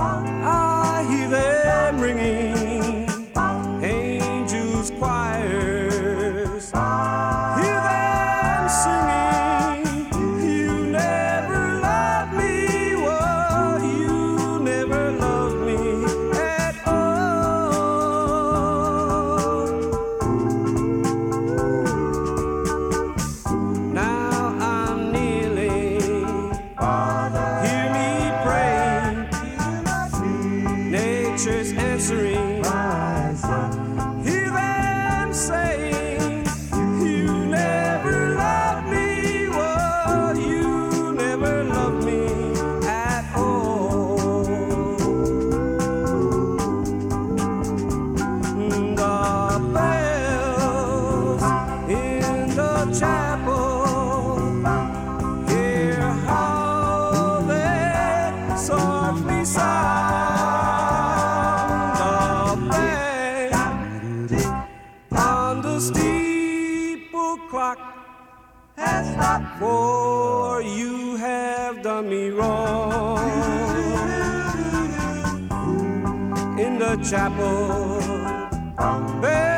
I hear them ringing, angels' choirs. Hear them singing, you never loved me, oh, you never loved me at all. Now I'm kneeling, hear me praying, nature's answering. Hear them saying, you never loved me, oh, you never loved me at all. The bells in the chapel, hear how they softly sound. The bang on the steeple clock has stopped, for you have done me wrong. In the chapel, bells